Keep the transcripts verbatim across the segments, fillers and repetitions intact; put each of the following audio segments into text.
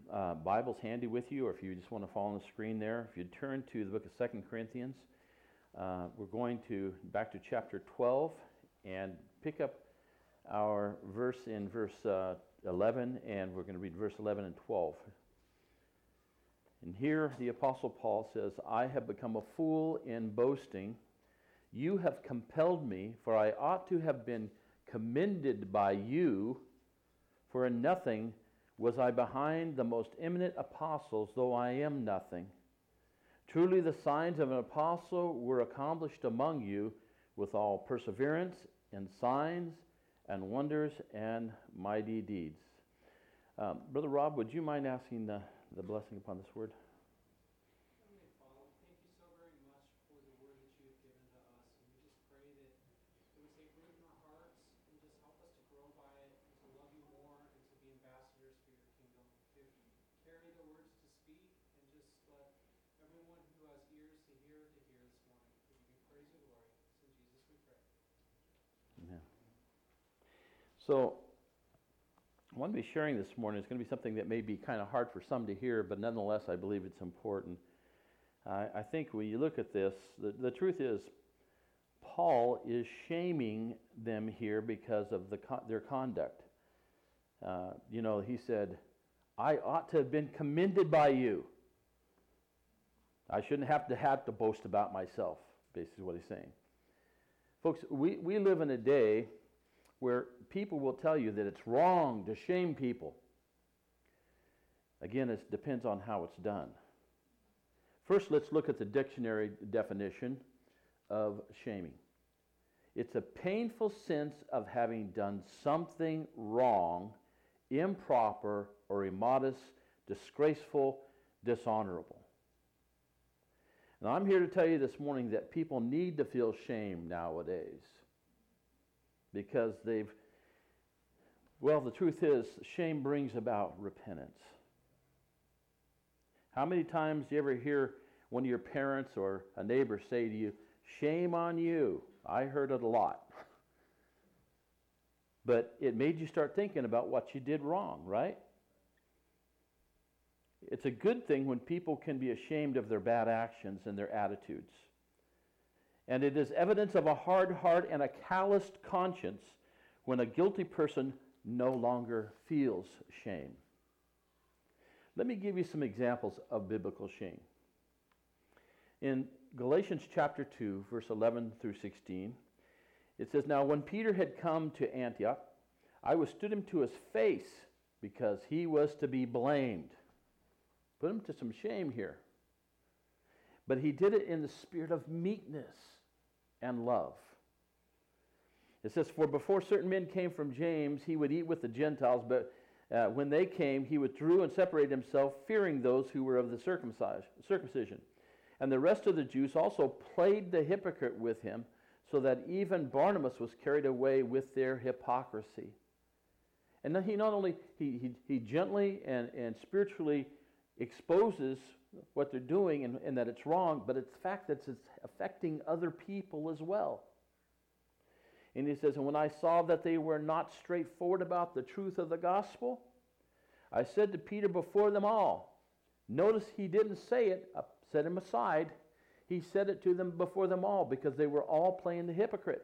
uh, Bibles handy with you, or if you just want to follow on the screen there, if you turn to the book of Second Corinthians, uh, we're going to back to chapter twelve and pick up our verse in verse uh, eleven, and we're going to read verse eleven and twelve. And here the Apostle Paul says, I have become a fool in boasting. You have compelled me, for I ought to have been commended by you, for in nothing was I behind the most eminent apostles, though I am nothing. Truly the signs of an apostle were accomplished among you with all perseverance and signs and wonders and mighty deeds. Um, Brother Rob, would you mind asking the, the blessing upon this word? Heavenly Father, thank you so very much for the word that you have given to us. And we just pray that it would take root in our hearts and just help us to grow by it and to love you more and to be ambassadors for your kingdom. To carry the words to speak and just let everyone who has ears to hear to hear this morning. We give you praise and glory. It's in Jesus we pray. Amen. So, I want to be sharing this morning. It's going to be something that may be kind of hard for some to hear, but nonetheless, I believe it's important. Uh, I think when you look at this, the, the truth is, Paul is shaming them here because of the their conduct. Uh, you know, he said, I ought to have been commended by you. I shouldn't have to have to boast about myself, basically what he's saying. Folks, we, we live in a day where people will tell you that it's wrong to shame people. Again, it depends on how it's done. First, let's look at the dictionary definition of shaming. It's a painful sense of having done something wrong, improper, or immodest, disgraceful, dishonorable. Now, I'm here to tell you this morning that people need to feel shame nowadays. Because they've, well, the truth is, shame brings about repentance. How many times do you ever hear one of your parents or a neighbor say to you, shame on you? I heard it a lot. But it made you start thinking about what you did wrong, right? It's a good thing when people can be ashamed of their bad actions and their attitudes. And it is evidence of a hard heart and a calloused conscience when a guilty person no longer feels shame. Let me give you some examples of biblical shame. In Galatians chapter two, verse eleven through sixteen, it says, Now when Peter had come to Antioch, I withstood him to his face because he was to be blamed. Put him to some shame here. But he did it in the spirit of meekness and love. It says, For before certain men came from James, he would eat with the Gentiles, but uh, when they came, he withdrew and separated himself, fearing those who were of the circumcision. And the rest of the Jews also played the hypocrite with him, so that even Barnabas was carried away with their hypocrisy. And then he not only, he, he, he gently and, and spiritually exposes what they're doing and, and that it's wrong, but it's the fact that it's affecting other people as well. And he says, And when I saw that they were not straightforward about the truth of the gospel, I said to Peter before them all. Notice he didn't say it, uh, set him aside. He said it to them before them all because they were all playing the hypocrite.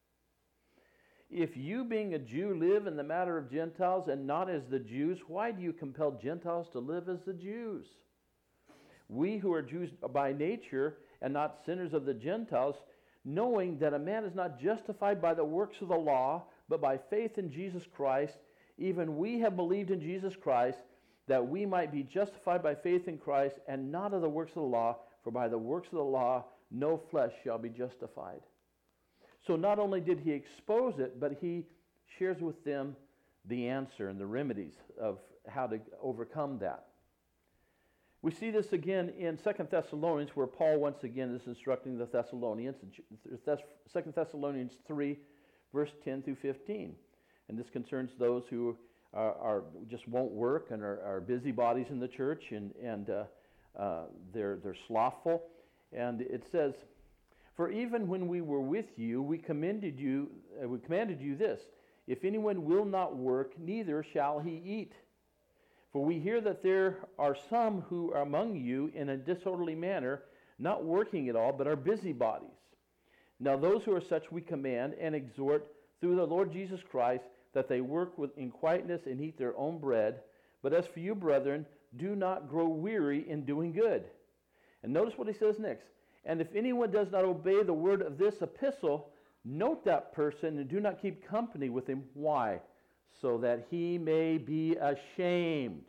If you, being a Jew, live in the matter of Gentiles and not as the Jews, why do you compel Gentiles to live as the Jews? We who are Jews by nature and not sinners of the Gentiles, knowing that a man is not justified by the works of the law, but by faith in Jesus Christ, even we have believed in Jesus Christ, that we might be justified by faith in Christ and not of the works of the law, for by the works of the law no flesh shall be justified. So not only did he expose it, but he shares with them the answer and the remedies of how to overcome that. We see this again in Second Thessalonians, where Paul once again is instructing the Thessalonians, Second Thessalonians three, verse ten through fifteen. And this concerns those who are, are just won't work and are, are busybodies in the church, and, and uh, uh, they're, they're slothful. And it says, For even when we were with you, we commended you, uh, we commanded you this, if anyone will not work, neither shall he eat. For we hear that there are some who are among you in a disorderly manner, not working at all, but are busybodies. Now those who are such we command and exhort through the Lord Jesus Christ, that they work with, in quietness and eat their own bread. But as for you, brethren, do not grow weary in doing good. And notice what he says next. And if anyone does not obey the word of this epistle, note that person and do not keep company with him. Why? So that he may be ashamed.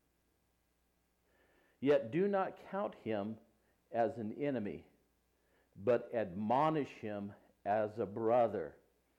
Yet do not count him as an enemy, but admonish him as a brother.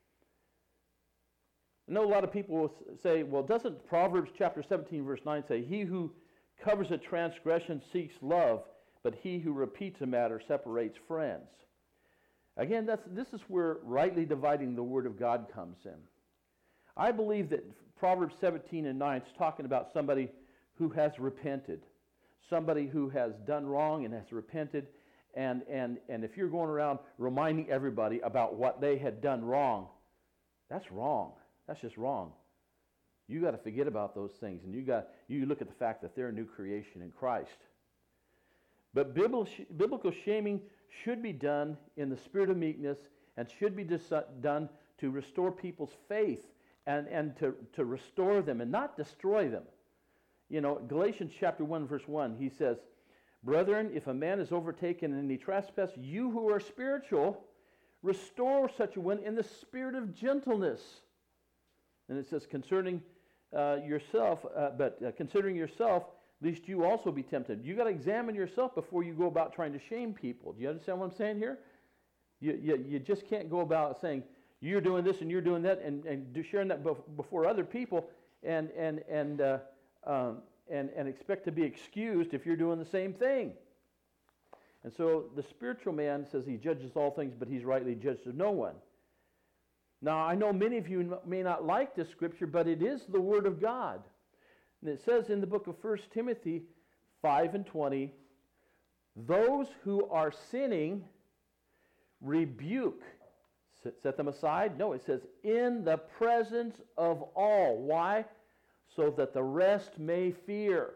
I know a lot of people will say, well, doesn't Proverbs chapter seventeen, verse nine say, he who covers a transgression seeks love, but he who repeats a matter separates friends? Again, that's, this is where rightly dividing the word of God comes in. I believe that Proverbs seventeen and nine is talking about somebody who has repented, somebody who has done wrong and has repented, and, and, and if you're going around reminding everybody about what they had done wrong, that's wrong. That's just wrong. You got to forget about those things, and you got you look at the fact that they're a new creation in Christ. But biblical shaming should be done in the spirit of meekness and should be dis- done to restore people's faith and, and to, to restore them and not destroy them. You know, Galatians chapter one, verse one, he says, brethren, if a man is overtaken in any trespass, you who are spiritual, restore such a one in the spirit of gentleness. And it says, concerning uh, yourself, uh, but uh, considering yourself, lest you also be tempted. You got to examine yourself before you go about trying to shame people. Do you understand what I'm saying here? You, you, you just can't go about saying, you're doing this and you're doing that, and, and do sharing that bef- before other people, and and and, uh, um, and and expect to be excused if you're doing the same thing. And so the spiritual man says he judges all things, but he's rightly judged of no one. Now, I know many of you may not like this scripture, but it is the Word of God. And it says in the book of First Timothy five and twenty, those who are sinning, rebuke. Set them aside? No, it says, in the presence of all. Why? So that the rest may fear.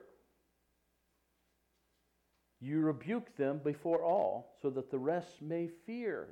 You rebuke them before all, so that the rest may fear.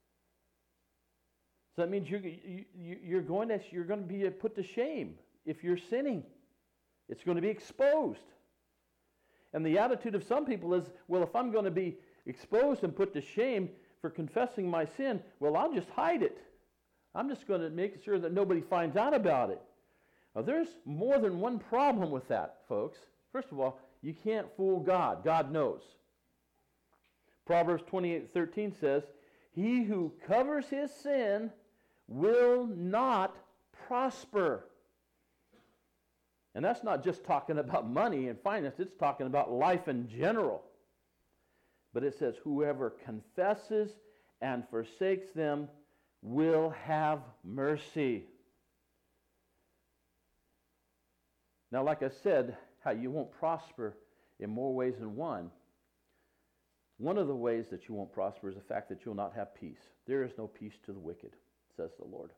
So that means you're, you, you're, going to, you're going to be put to shame if you're sinning. It's going to be exposed. And the attitude of some people is, well, if I'm going to be exposed and put to shame for confessing my sin, well, I'll just hide it. I'm just going to make sure that nobody finds out about it. Now, there's more than one problem with that, folks. First of all, you can't fool God. God knows. Proverbs twenty-eight thirteen says, he who covers his sin will not prosper. And that's not just talking about money and finance, it's talking about life in general. But it says, whoever confesses and forsakes them will have mercy. Now, like I said, how you won't prosper in more ways than one. One of the ways that you won't prosper is the fact that you'll not have peace. There is no peace to the wicked, says the Lord.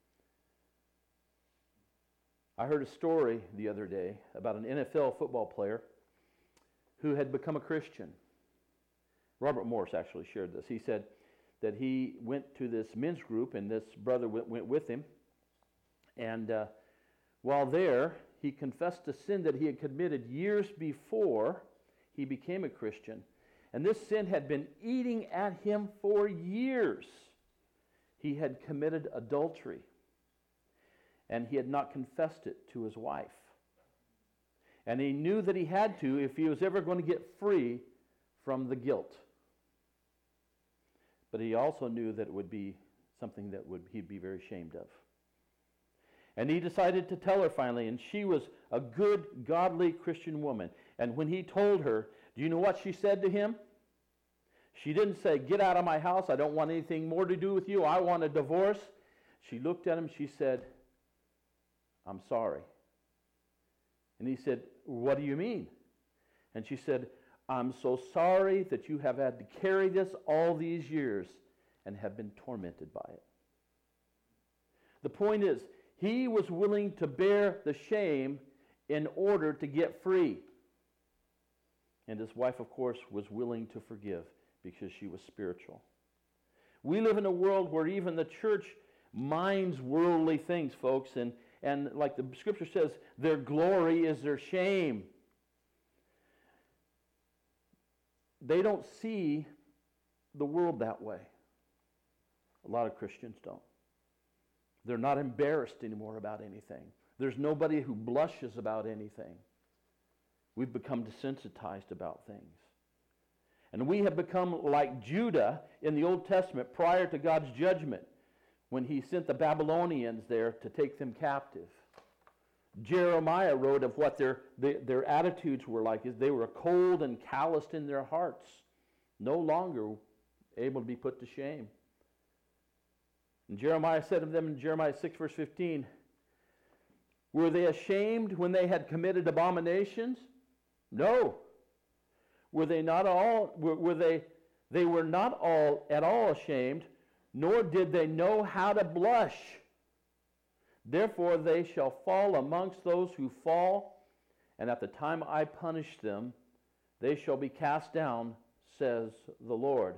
I heard a story the other day about an N F L football player who had become a Christian. Robert Morris actually shared this. He said that he went to this men's group, and this brother went, went with him. And uh, while there, he confessed a sin that he had committed years before he became a Christian. And this sin had been eating at him for years. He had committed adultery. And he had not confessed it to his wife. And he knew that he had to if he was ever going to get free from the guilt. But he also knew that it would be something that would he'd be very ashamed of. And he decided to tell her finally, and she was a good, godly Christian woman. And when he told her, do you know what she said to him? She didn't say, get out of my house, I don't want anything more to do with you, I want a divorce. She looked at him, she said, I'm sorry. And he said, what do you mean? And she said, I'm so sorry that you have had to carry this all these years and have been tormented by it. The point is, he was willing to bear the shame in order to get free. And his wife, of course, was willing to forgive because she was spiritual. We live in a world where even the church minds worldly things, folks, and, and like the scripture says, their glory is their shame. They don't see the world that way. A lot of Christians don't. They're not embarrassed anymore about anything. There's nobody who blushes about anything. We've become desensitized about things. And we have become like Judah in the Old Testament prior to God's judgment when he sent the Babylonians there to take them captive. Jeremiah wrote of what their, their, their attitudes were like. Is they were cold and calloused in their hearts, no longer able to be put to shame. And Jeremiah said of them in Jeremiah six, verse fifteen, were they ashamed when they had committed abominations? No. Were they not all, were, were they, they were not all at all ashamed, nor did they know how to blush. Therefore they shall fall amongst those who fall, and at the time I punish them, they shall be cast down, says the Lord.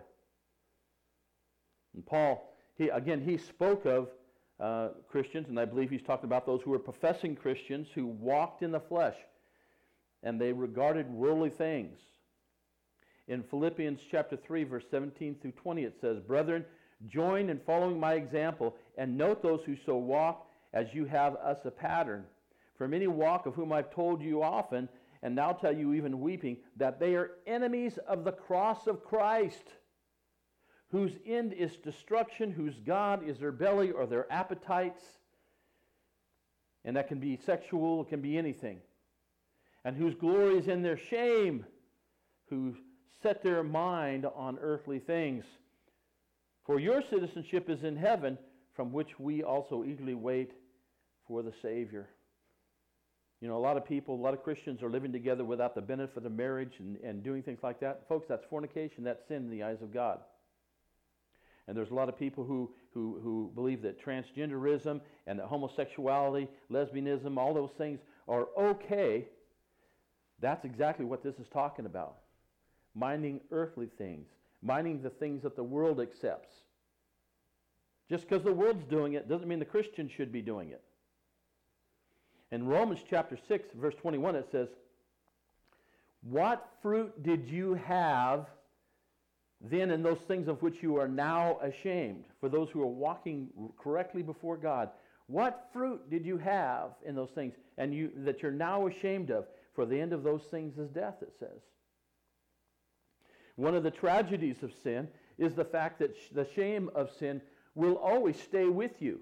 And Paul, he again, he spoke of uh, Christians, and I believe he's talking about those who were professing Christians who walked in the flesh, and they regarded worldly things. In Philippians chapter three, verse seventeen through twenty, it says, brethren, join in following my example, and note those who so walk as you have us a pattern. For many walk, of whom I've told you often, and now tell you even weeping, that they are enemies of the cross of Christ, whose end is destruction, whose God is their belly or their appetites. And that can be sexual, it can be anything. And whose glory is in their shame, who set their mind on earthly things. For your citizenship is in heaven, from which we also eagerly wait for the Savior. You know, a lot of people, a lot of Christians are living together without the benefit of marriage and, and doing things like that. Folks, that's fornication, that's sin in the eyes of God. And there's a lot of people who, who, who believe that transgenderism and that homosexuality, lesbianism, all those things are okay. That's exactly what this is talking about. Minding earthly things, minding the things that the world accepts. Just because the world's doing it doesn't mean the Christian should be doing it. In Romans chapter six, verse twenty-one, it says, what fruit did you have then in those things of which you are now ashamed? For those who are walking correctly before God, what fruit did you have in those things and you that you're now ashamed of? For the end of those things is death, it says. One of the tragedies of sin is the fact that sh- the shame of sin will always stay with you.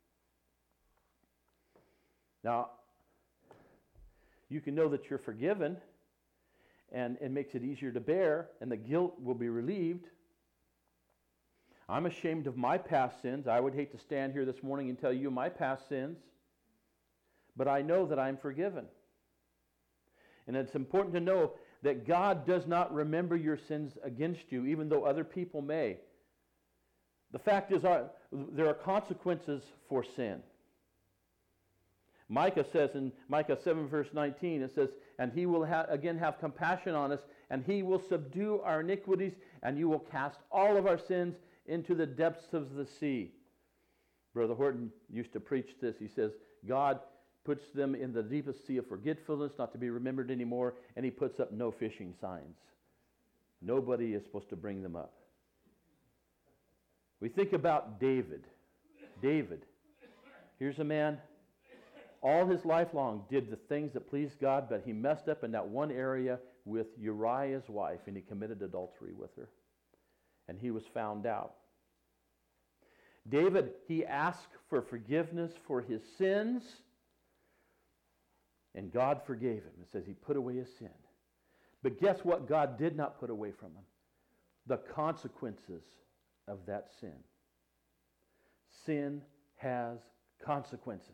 Now, you can know that you're forgiven, and it makes it easier to bear, and the guilt will be relieved. I'm ashamed of my past sins. I would hate to stand here this morning and tell you my past sins, but I know that I'm forgiven. And it's important to know that God does not remember your sins against you, even though other people may. The fact is, our, there are consequences for sin. Micah says in Micah seven, verse nineteen, it says, and he will ha- again have compassion on us, and he will subdue our iniquities, and you will cast all of our sins into the depths of the sea. Brother Horton used to preach this. He says, God puts them in the deepest sea of forgetfulness, not to be remembered anymore, and he puts up no fishing signs. Nobody is supposed to bring them up. We think about David. David. Here's a man, all his life long did the things that pleased God, but he messed up in that one area with Uriah's wife, and he committed adultery with her. And he was found out. David, he asked for forgiveness for his sins, and God forgave him. It says he put away his sin. But guess what God did not put away from him? The consequences of that sin. Sin has consequences.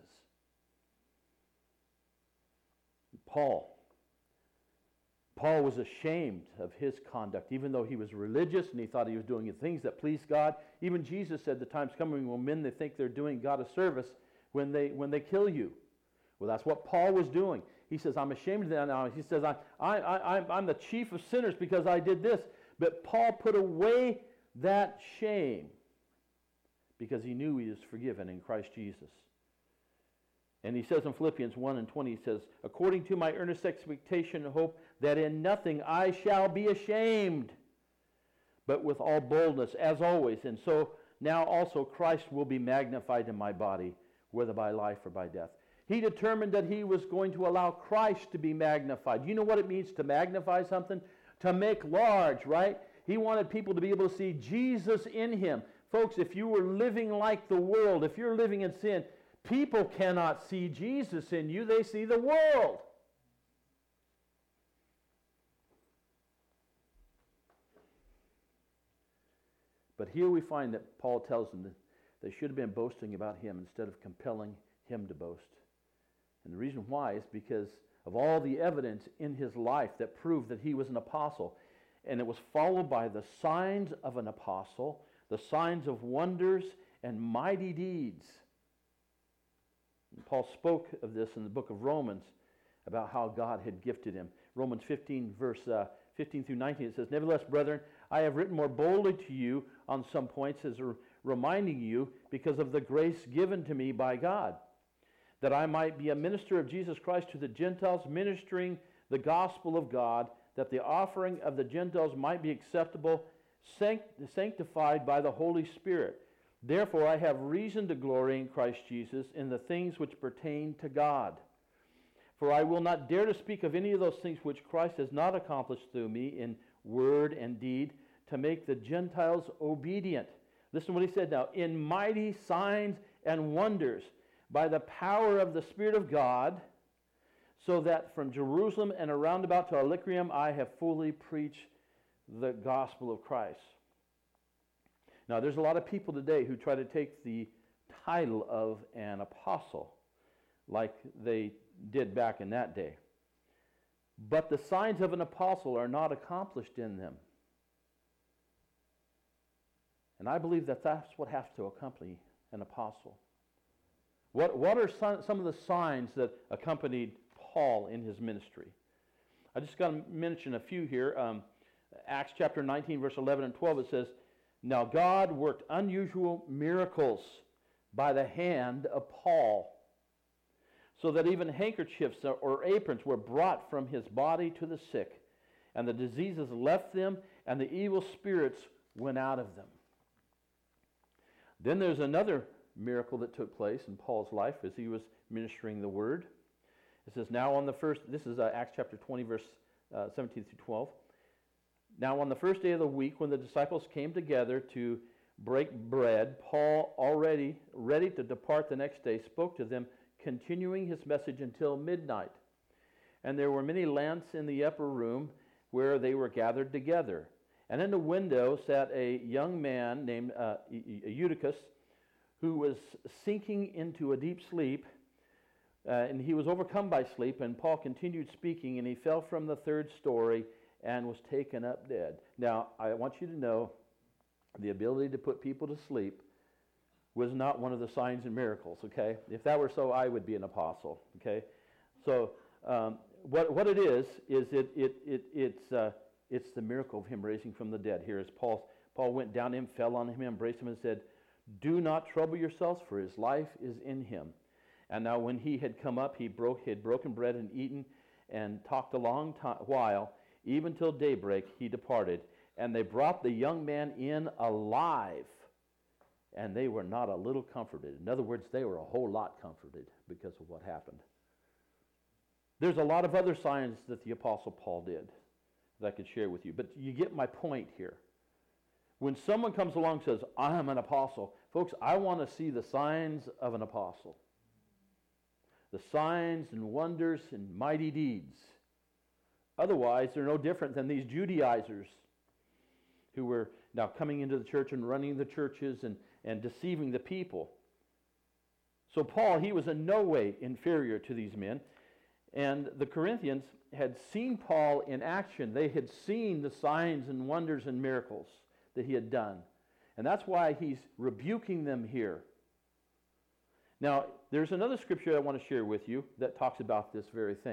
Paul. Paul was ashamed of his conduct, even though he was religious and he thought he was doing the things that pleased God. Even Jesus said the time's coming when men they think they're doing God a service when they when they kill you. Well, that's what Paul was doing. he says, I'm ashamed of that now. He says, I, I, I, I'm, I'm the chief of sinners because I did this. But Paul put away that shame because he knew he was forgiven in Christ Jesus. And he says in Philippians one and twenty, he says, according to my earnest expectation and hope that in nothing I shall be ashamed, but with all boldness, as always. And so now also Christ will be magnified in my body, whether by life or by death. He determined that he was going to allow Christ to be magnified. You know what it means to magnify something? To make large, right? He wanted people to be able to see Jesus in him. Folks, if you were living like the world, if you're living in sin, people cannot see Jesus in you. They see the world. But here we find that Paul tells them that they should have been boasting about him instead of compelling him to boast. And the reason why is because of all the evidence in his life that proved that he was an apostle. And it was followed by the signs of an apostle, the signs of wonders and mighty deeds. And Paul spoke of this in the book of Romans about how God had gifted him. Romans fifteen, verse uh, fifteen through nineteen, it says, nevertheless, brethren, I have written more boldly to you on some points as a reminding you because of the grace given to me by God, that I might be a minister of Jesus Christ to the Gentiles, ministering the gospel of God, that the offering of the Gentiles might be acceptable, sanctified by the Holy Spirit. Therefore I have reason to glory in Christ Jesus in the things which pertain to God. For I will not dare to speak of any of those things which Christ has not accomplished through me in word and deed, to make the Gentiles obedient. Listen to what he said now. In mighty signs and wonders, by the power of the Spirit of God, so that from Jerusalem and around about to Illyricum I have fully preached the gospel of Christ. Now there's a lot of people today who try to take the title of an apostle like they did back in that day. But the signs of an apostle are not accomplished in them. And I believe that that's what has to accompany an apostle. What, what are some, some of the signs that accompanied Paul in his ministry? I just got to mention a few here. Um, Acts chapter nineteen, verse eleven and twelve, it says, now God worked unusual miracles by the hand of Paul, so that even handkerchiefs or aprons were brought from his body to the sick, and the diseases left them, and the evil spirits went out of them. Then there's another miracle that took place in Paul's life as he was ministering the word. It says, now on the first, this is uh, Acts chapter twenty, verse uh, seventeen through twelve. Now on the first day of the week, when the disciples came together to break bread, Paul, already ready to depart the next day, spoke to them, continuing his message until midnight. And there were many lamps in the upper room where they were gathered together. And in the window sat a young man named uh, Eutychus, who was sinking into a deep sleep, uh, and he was overcome by sleep. And Paul continued speaking, and he fell from the third story and was taken up dead. Now, I want you to know the ability to put people to sleep was not one of the signs and miracles, okay? If that were so, I would be an apostle, okay? So um, what what it is, is it it it it's uh, it's the miracle of him raising from the dead. Here is Paul, Paul went down to him, fell on him, embraced him, and said, do not trouble yourselves, for his life is in him. And now when he had come up, he broke he had broken bread and eaten and talked a long time, while, even till daybreak he departed. And they brought the young man in alive, and they were not a little comforted. In other words, they were a whole lot comforted because of what happened. There's a lot of other signs that the Apostle Paul did that I could share with you, but you get my point here. When someone comes along and says, I'm an apostle, folks, I want to see the signs of an apostle. The signs and wonders and mighty deeds. Otherwise, they're no different than these Judaizers who were now coming into the church and running the churches and, and deceiving the people. So Paul, he was in no way inferior to these men. And the Corinthians had seen Paul in action. They had seen the signs and wonders and miracles that he had done. And that's why he's rebuking them here. Now, there's another scripture I want to share with you that talks about this very thing.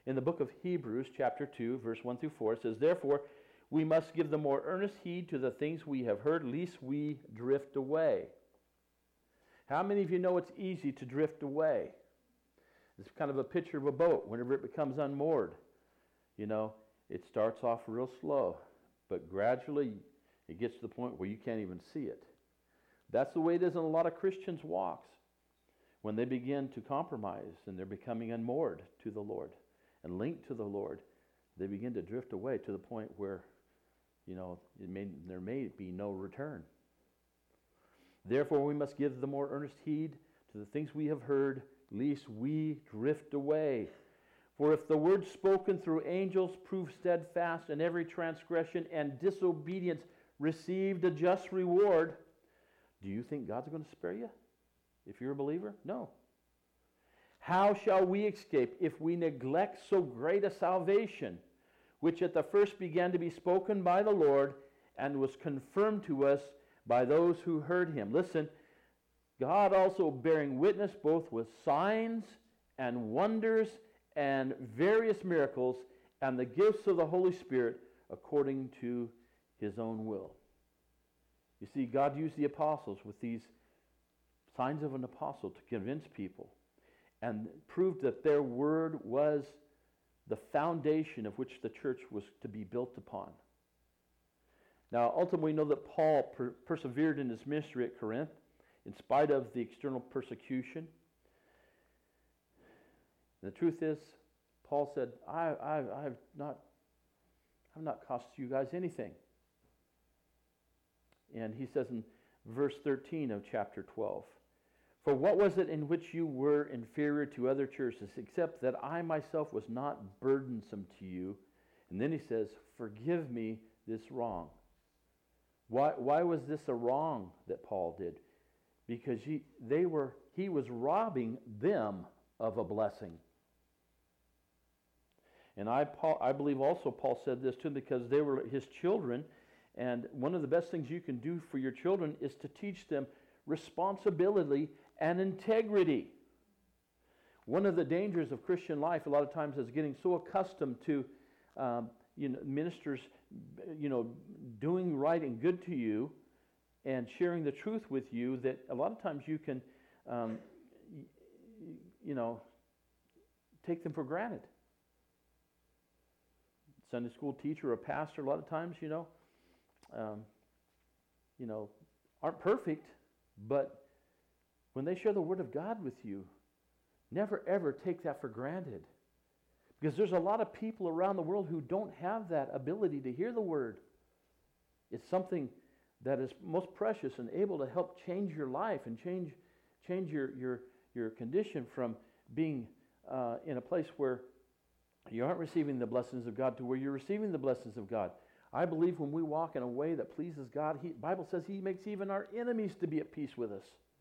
In the book of Hebrews, chapter two, verse one through four, it says, "Therefore, we must give the more earnest heed to the things we have heard, lest we drift away." How many of you know it's easy to drift away? It's kind of a picture of a boat. Whenever it becomes unmoored, you know, it starts off real slow, but gradually it gets to the point where you can't even see it. That's the way it is in a lot of Christians' walks. When they begin to compromise and they're becoming unmoored to the Lord and linked to the Lord, they begin to drift away to the point where, you know, it may, there may be no return. Therefore, we must give the more earnest heed to the things we have heard, lest we drift away. For if the word spoken through angels proved steadfast, and every transgression and disobedience received a just reward, do you think God's going to spare you if you're a believer? No. How shall we escape if we neglect so great a salvation, which at the first began to be spoken by the Lord and was confirmed to us by those who heard him? Listen, God also bearing witness both with signs and wonders and various miracles and the gifts of the Holy Spirit according to his own will. You see, God used the apostles with these signs of an apostle to convince people and proved that their word was the foundation of which the church was to be built upon. Now, ultimately, we know that Paul per- persevered in his ministry at Corinth in spite of the external persecution. And the truth is, Paul said, I, I, I have not, I've not cost you guys anything. And he says in verse thirteen of chapter twelve, "For what was it in which you were inferior to other churches, except that I myself was not burdensome to you?" And then he says, "Forgive me this wrong." Why, why was this a wrong that Paul did? Because he, they were, he was robbing them of a blessing. And I, Paul, I believe also Paul said this to them because they were his children, and one of the best things you can do for your children is to teach them responsibility and integrity. One of the dangers of Christian life a lot of times is getting so accustomed to um, you know, ministers you know, doing right and good to you and sharing the truth with you that a lot of times you can um, y- you know, take them for granted. Sunday school teacher or pastor, a lot of times, you know, um, you know, aren't perfect, but when they share the Word of God with you, never ever take that for granted. Because there's a lot of people around the world who don't have that ability to hear the Word. It's something that is most precious and able to help change your life and change change your your, your condition from being uh, in a place where you aren't receiving the blessings of God to where you're receiving the blessings of God. I believe when we walk in a way that pleases God, the Bible says He makes even our enemies to be at peace with us.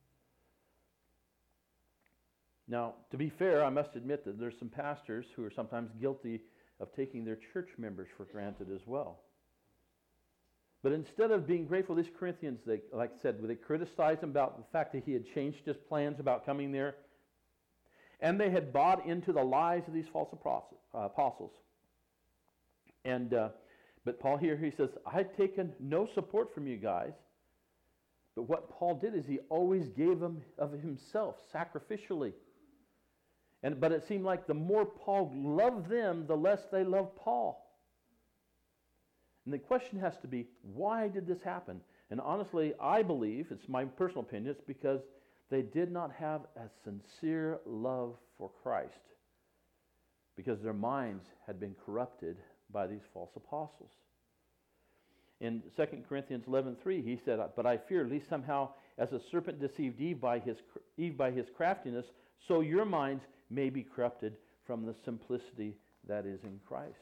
Now, to be fair, I must admit that there's some pastors who are sometimes guilty of taking their church members for granted as well. But instead of being grateful, these Corinthians, they, like I said, they criticized him about the fact that he had changed his plans about coming there. And they had bought into the lies of these false apostles. And uh, but Paul here, he says, I had taken no support from you guys. But what Paul did is he always gave them of himself sacrificially. And but it seemed like the more Paul loved them, the less they loved Paul. And the question has to be, why did this happen? And honestly, I believe, it's my personal opinion, it's because they did not have a sincere love for Christ, because their minds had been corrupted by these false apostles. In Second Corinthians eleven three, he said, but I fear, lest somehow, as a serpent deceived Eve by his, Eve by his craftiness, so your minds may be corrupted from the simplicity that is in Christ.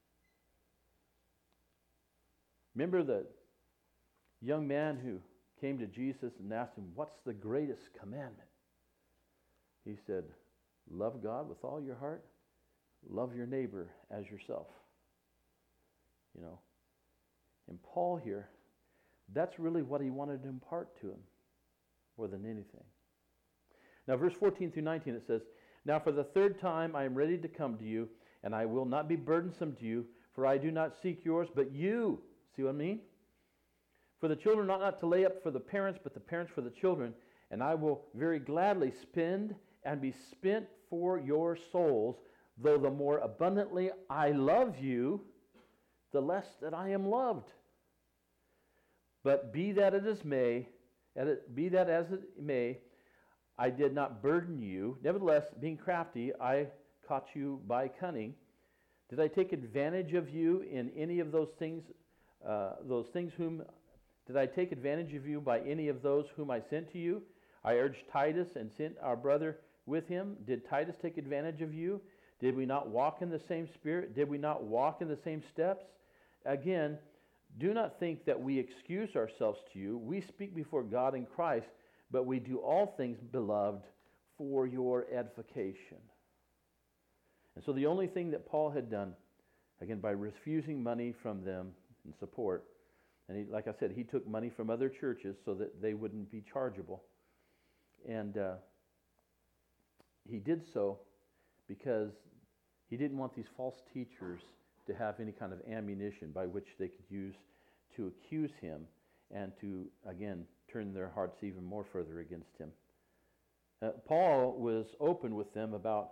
Remember the young man who came to Jesus and asked him, what's the greatest commandment? He said, love God with all your heart, love your neighbor as yourself. You know, and Paul here, that's really what he wanted to impart to him more than anything. Now, verse fourteen through nineteen, it says, now for the third time I am ready to come to you, and I will not be burdensome to you, for I do not seek yours, but you. See what I mean? For the children ought not to lay up for the parents, but the parents for the children, and I will very gladly spend and be spent for your souls, though the more abundantly I love you, the less that I am loved. But be that it as may, be that as it may, I did not burden you. Nevertheless, being crafty, I caught you by cunning. Did I take advantage of you in any of those things? Uh, those things whom did I take advantage of you by any of those whom I sent to you? I urged Titus and sent our brother with him. Did Titus take advantage of you? Did we not walk in the same spirit? Did we not walk in the same steps? Again, do not think that we excuse ourselves to you. We speak before God in Christ, but we do all things, beloved, for your edification. And so the only thing that Paul had done, again, by refusing money from them in support, and he, like I said, he took money from other churches so that they wouldn't be chargeable. And uh, he did so because he didn't want these false teachers to have any kind of ammunition by which they could use to accuse him and to, again, turn their hearts even more further against him. Uh, Paul was open with them about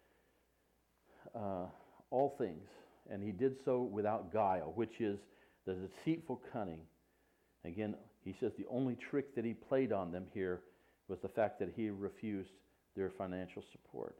uh, all things, and he did so without guile, which is the deceitful cunning. Again, he says the only trick that he played on them here was the fact that he refused their financial support.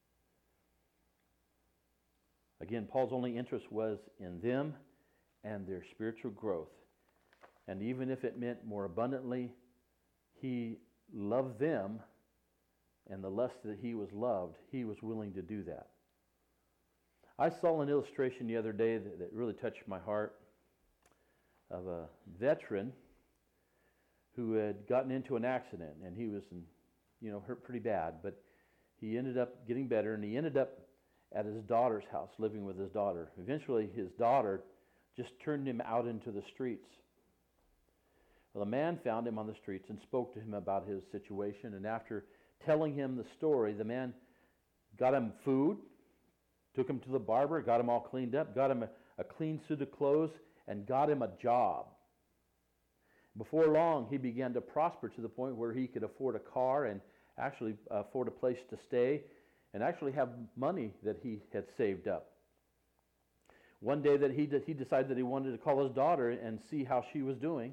Again, Paul's only interest was in them and their spiritual growth. And even if it meant more abundantly, he loved them, and the less that he was loved, he was willing to do that. I saw an illustration the other day that, that really touched my heart of a veteran who had gotten into an accident, and he was, in, you know, hurt pretty bad, but he ended up getting better, and he ended up at his daughter's house, living with his daughter. Eventually, his daughter just turned him out into the streets. Well, a man found him on the streets and spoke to him about his situation, and after telling him the story, the man got him food, took him to the barber, got him all cleaned up, got him a, a clean suit of clothes, and got him a job. Before long, he began to prosper to the point where he could afford a car and actually afford a place to stay and actually have money that he had saved up. One day that he, he decided that he wanted to call his daughter and see how she was doing.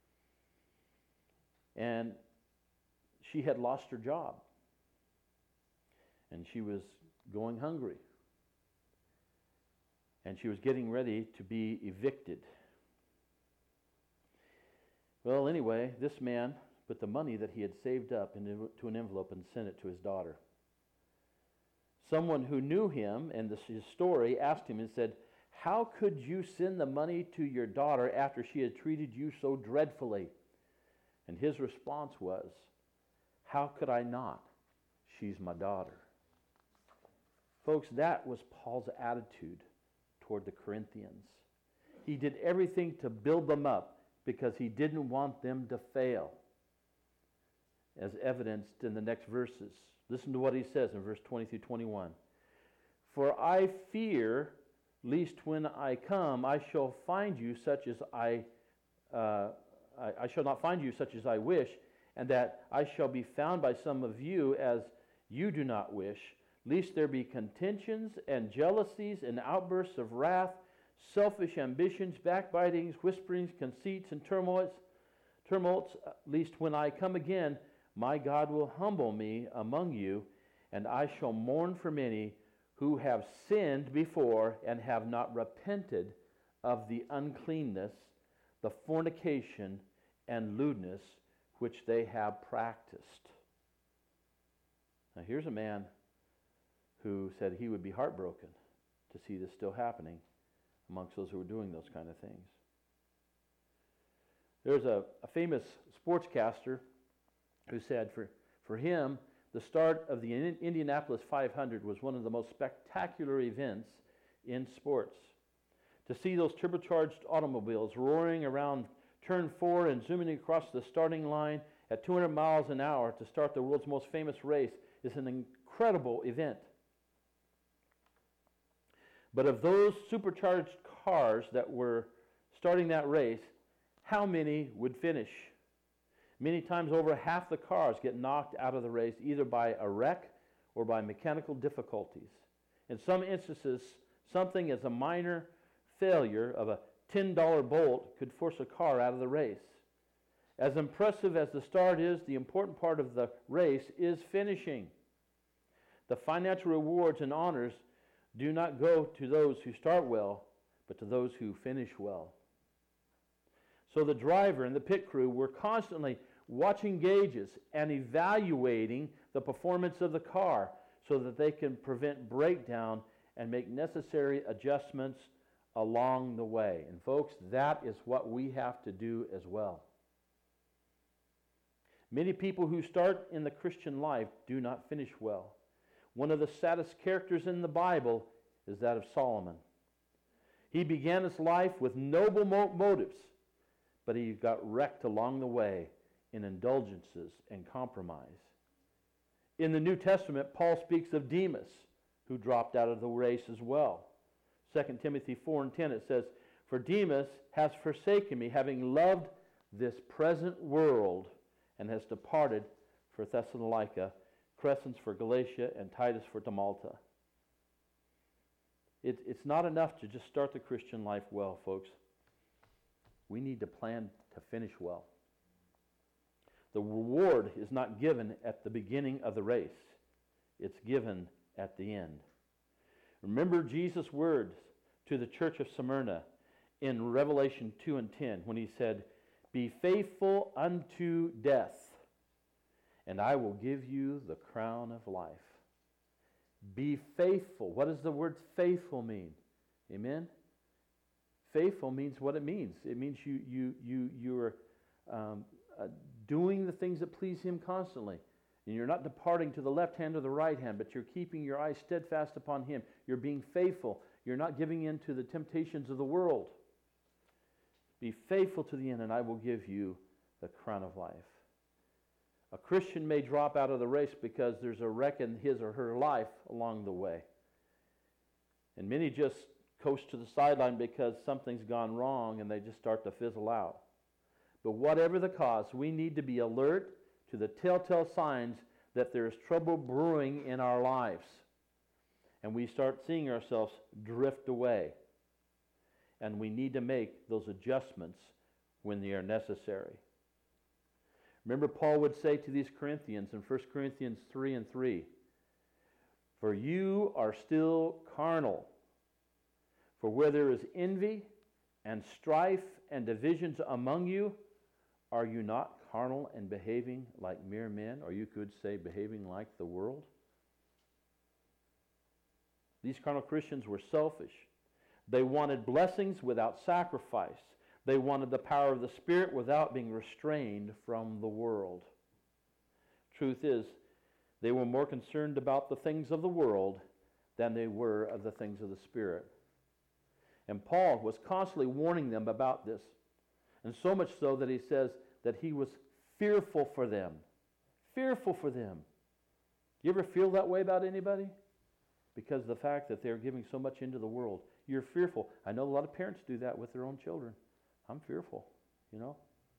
And she had lost her job. And she was going hungry. And she was getting ready to be evicted. Well, anyway, this man put the money that he had saved up into an envelope and sent it to his daughter. Someone who knew him and this, his story asked him and said, "How could you send the money to your daughter after she had treated you so dreadfully?" And his response was, "How could I not? She's my daughter." Folks, that was Paul's attitude toward the Corinthians. He did everything to build them up because he didn't want them to fail, as evidenced in the next verses. Listen to what he says in verse twenty through twenty-one. "For I fear, lest when I come, I shall find you such as I, uh, I, I shall not find you such as I wish, and that I shall be found by some of you as you do not wish, lest there be contentions and jealousies and outbursts of wrath, selfish ambitions, backbitings, whisperings, conceits, and tumults, tumults, lest when I come again, my God will humble me among you, and I shall mourn for many who have sinned before and have not repented of the uncleanness, the fornication, and lewdness which they have practiced." Now here's a man who said he would be heartbroken to see this still happening amongst those who were doing those kind of things. There's a, a famous sportscaster who said for, for him, the start of the Indianapolis five hundred was one of the most spectacular events in sports. To see those turbocharged automobiles roaring around turn four and zooming across the starting line at two hundred miles an hour to start the world's most famous race is an incredible event. But of those supercharged cars that were starting that race, how many would finish? Many times over half the cars get knocked out of the race either by a wreck or by mechanical difficulties. In some instances, something as a minor failure of a ten dollar bolt could force a car out of the race. As impressive as the start is, the important part of the race is finishing. The financial rewards and honors do not go to those who start well, but to those who finish well. So the driver and the pit crew were constantly watching gauges and evaluating the performance of the car so that they can prevent breakdown and make necessary adjustments along the way. And folks, that is what we have to do as well. Many people who start in the Christian life do not finish well. One of the saddest characters in the Bible is that of Solomon. He began his life with noble mo- motives, but he got wrecked along the way in indulgences and compromise. In the New Testament, Paul speaks of Demas, who dropped out of the race as well. Second Timothy four and ten, it says, "For Demas has forsaken me, having loved this present world, and has departed for Thessalonica, Crescens for Galatia, and Titus for Malta." It, it's not enough to just start the Christian life well, folks. We need to plan to finish well. The reward is not given at the beginning of the race. It's given at the end. Remember Jesus' words to the church of Smyrna in Revelation two and ten when he said, "Be faithful unto death, and I will give you the crown of life." Be faithful. What does the word faithful mean? Amen? Faithful means what it means. It means you you you you're um, uh, doing the things that please Him constantly, and you're not departing to the left hand or the right hand, but you're keeping your eyes steadfast upon Him. You're being faithful. You're not giving in to the temptations of the world. Be faithful to the end, and I will give you the crown of life. A Christian may drop out of the race because there's a wreck in his or her life along the way, and many just coast to the sideline because something's gone wrong and they just start to fizzle out. But whatever the cause, we need to be alert to the telltale signs that there is trouble brewing in our lives. And we start seeing ourselves drift away. And we need to make those adjustments when they are necessary. Remember, Paul would say to these Corinthians in First Corinthians three and three, "For you are still carnal. For where there is envy and strife and divisions among you, are you not carnal and behaving like mere men?" Or you could say behaving like the world. These carnal Christians were selfish. They wanted blessings without sacrifice. They wanted the power of the Spirit without being restrained from the world. Truth is, they were more concerned about the things of the world than they were of the things of the Spirit. And Paul was constantly warning them about this. And so much so that he says that he was fearful for them. Fearful for them. You ever feel that way about anybody? Because of the fact that they're giving so much into the world. You're fearful. I know a lot of parents do that with their own children. I'm fearful, you know.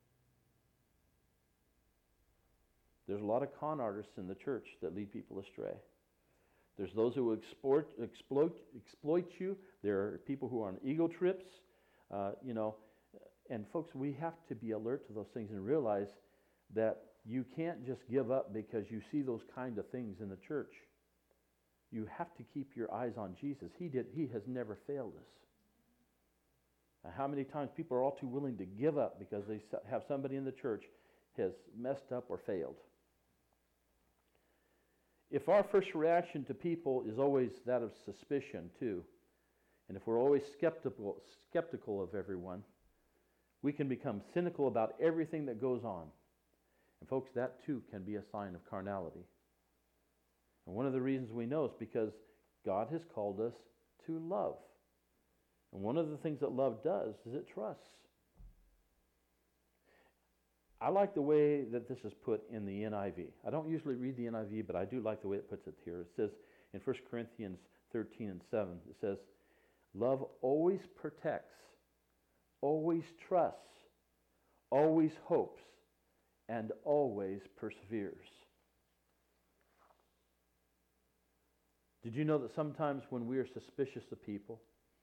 There's a lot of con artists in the church that lead people astray. There's those who will exploit, exploit, exploit you. There are people who are on ego trips, uh, you know. And folks, we have to be alert to those things and realize that you can't just give up because you see those kind of things in the church. You have to keep your eyes on Jesus. He did. He has never failed us. Now, how many times people are all too willing to give up because they have somebody in the church has messed up or failed? If our first reaction to people is always that of suspicion too, and if we're always skeptical, skeptical of everyone, we can become cynical about everything that goes on. And folks, that too can be a sign of carnality. And one of the reasons we know is because God has called us to love. And one of the things that love does is it trusts. I like the way that this is put in the N I V. I don't usually read the N I V, but I do like the way it puts it here. It says in First Corinthians thirteen and seven, it says, Love always protects, always trusts, always hopes, and always perseveres. Did you know that sometimes when we are suspicious of people,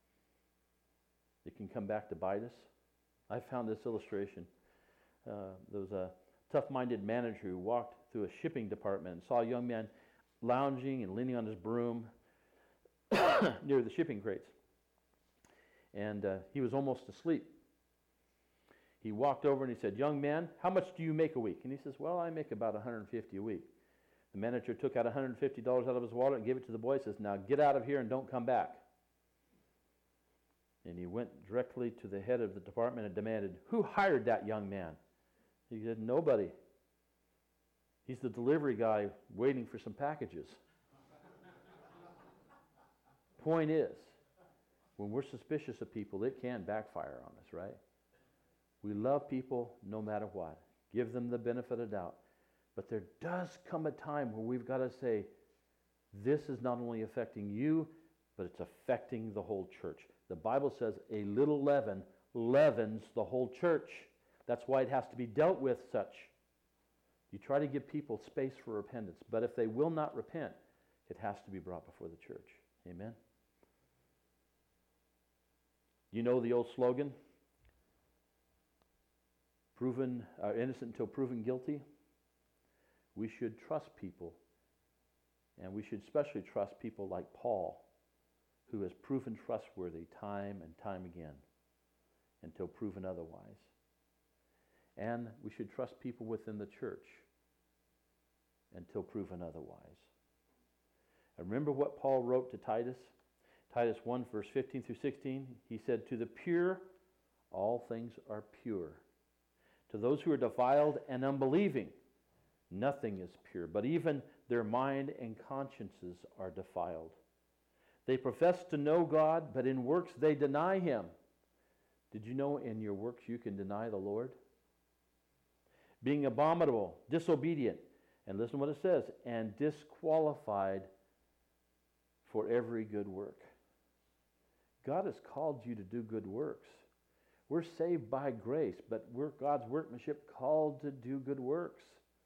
it can come back to bite us? I found this illustration. Uh, there was a tough-minded manager who walked through a shipping department and saw a young man lounging and leaning on his broom near the shipping crates. And uh, he was almost asleep. He walked over and he said, "Young man, how much do you make a week?" And he says, "Well, I make about one hundred fifty dollars a week." The manager took out one hundred fifty dollars out of his wallet and gave it to the boy. He says, "Now get out of here and don't come back." And he went directly to the head of the department and demanded, "Who hired that young man?" He said, "Nobody. He's the delivery guy waiting for some packages." Point is, when we're suspicious of people, it can backfire on us, right? We love people no matter what. Give them the benefit of doubt. But there does come a time where we've got to say, this is not only affecting you, but it's affecting the whole church. The Bible says a little leaven leavens the whole church. That's why it has to be dealt with such. You try to give people space for repentance, but if they will not repent, it has to be brought before the church. Amen? You know the old slogan? Proven uh, innocent until proven guilty. We should trust people, and we should especially trust people like Paul, who has proven trustworthy time and time again until proven otherwise. And we should trust people within the church until proven otherwise. And remember what Paul wrote to Titus? Titus one, verse fifteen through sixteen. He said, "To the pure, all things are pure. To those who are defiled and unbelieving, nothing is pure, but even their mind and consciences are defiled. They profess to know God, but in works they deny Him." Did you know in your works you can deny the Lord? "Being abominable, disobedient," and listen to what it says, "and disqualified for every good work." God has called you to do good works. We're saved by grace, but we're God's workmanship called to do good works.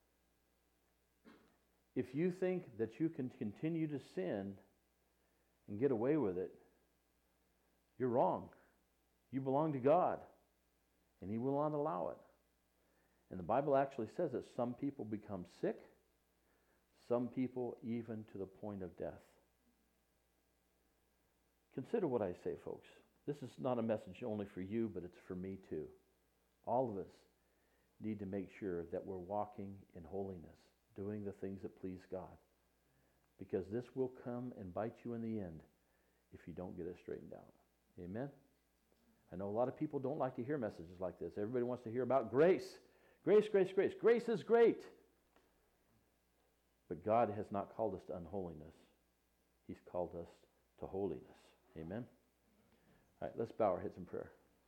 If you think that you can continue to sin and get away with it, you're wrong. You belong to God, and He will not allow it. And the Bible actually says that some people become sick, some people even to the point of death. Consider what I say, folks. This is not a message only for you, but it's for me too. All of us need to make sure that we're walking in holiness, doing the things that please God. Because this will come and bite you in the end if you don't get it straightened out. Amen? I know a lot of people don't like to hear messages like this. Everybody wants to hear about grace. Grace, grace, grace. Grace is great. But God has not called us to unholiness. He's called us to holiness. Amen? All right, let's bow our heads in prayer.